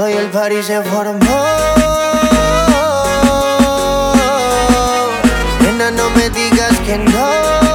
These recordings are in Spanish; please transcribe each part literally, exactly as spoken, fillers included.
y el party se formó. Nena, no me digas que no,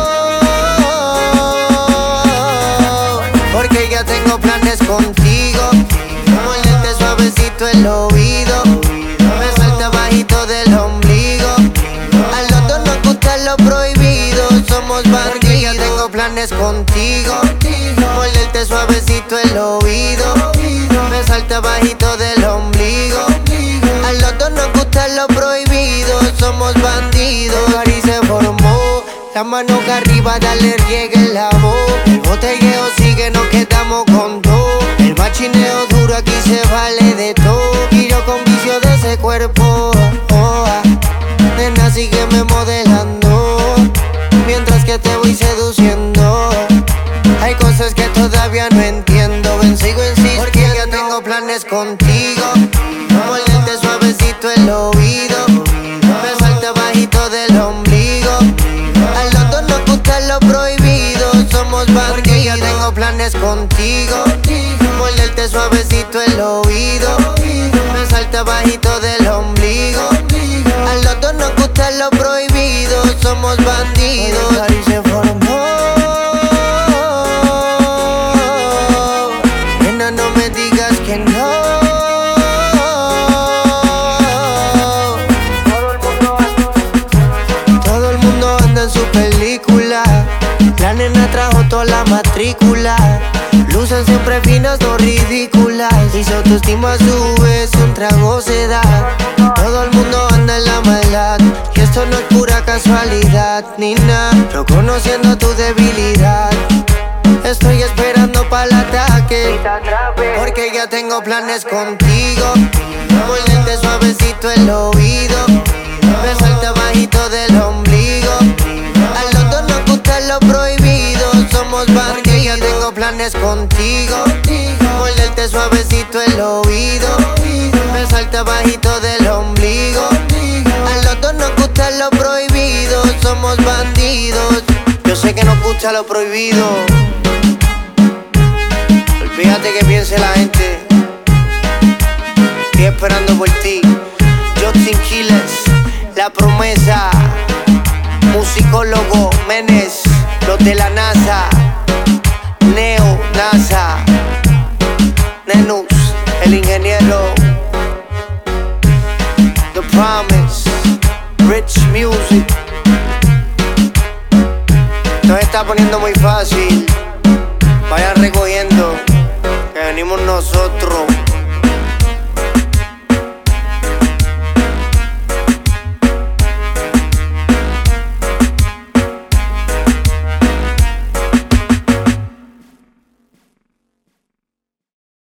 porque ya tengo planes contigo. Morderte suavecito el oído, besarte bajito del ombligo. A los dos nos gusta lo prohibido, somos bandidos. Ya tengo planes contigo. Morderte suavecito el oído, besarte bajito del ombligo. A los dos nos gusta lo prohibido, somos bandidos. El party se formó, la mano que arriba, dale riegue en la voz. El botelleo sigue, nos quedamos con todo. El machineo duro, aquí se vale de todo. Y yo con vicio de ese cuerpo, oh, ah. Nena, sígueme modelando mientras que te voy seduciendo. Hay cosas que todavía no entiendo. Ven, sigo insistiendo, porque ya tengo planes contigo. Morderte suavecito el oído, besarte bajito del ombligo. A los dos nos gusta lo prohibido, somos bandidos. Porque ya tengo planes contigo. Morderte suavecito el oído, besarte bajito del ombligo. A los dos nos gusta lo prohibido, somos bandidos. El party se formó. Nena, no me digas que no. Todo el mundo anda en su película. La nena trajo toda la matrícula. Lucen siempre finas, no ridículas. Y su autoestima sube, si un trago se da. Todo el mundo anda en la maldad, y esto no es pura casualidad ni nada. Pero conociendo tu debilidad, estoy esperando para el ataque, porque ya tengo planes contigo. Morderte suavecito el oído, besarte bajito del ombligo. A los dos nos gusta lo prohibido, somos bandidos. Porque ya tengo planes contigo. Morderte suavecito el oído, besarte bajito del ombligo. A los dos nos gusta lo prohibido, somos bandidos. Yo sé que nos gusta lo prohibido. Olvídate que piense la gente. Estoy esperando por ti. Justin Quiles, La Promesa, musicólogo Menes, los de la NASA, Neo, NASA, Nenus, el ingeniero, The Promise, Rich Music. Esto se está poniendo muy fácil. Vayan recogiendo, que venimos nosotros.